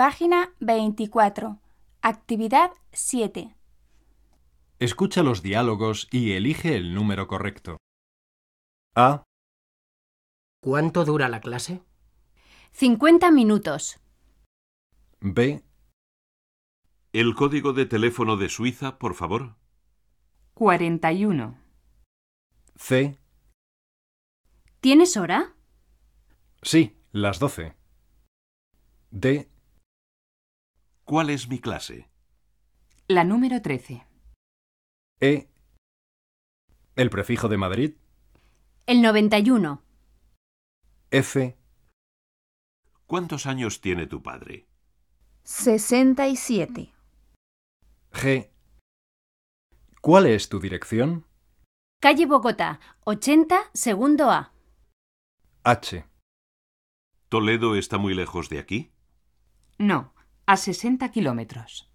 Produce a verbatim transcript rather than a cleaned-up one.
Página veinticuatro. Actividad siete. Escucha los diálogos y elige el número correcto. A. ¿Cuánto dura la clase? cincuenta minutos. B. ¿El código de teléfono de Suiza, por favor? cuarenta y uno. C. ¿Tienes hora? Sí, las doce. D. ¿Cuál es mi clase? La número trece. E. ¿El prefijo de Madrid? El noventa y uno. F. ¿Cuántos años tiene tu padre? sesenta y siete. G. ¿Cuál es tu dirección? Calle Bogotá, ochenta, segundo A. H. ¿Toledo está muy lejos de aquí? No, a sesenta kilómetros.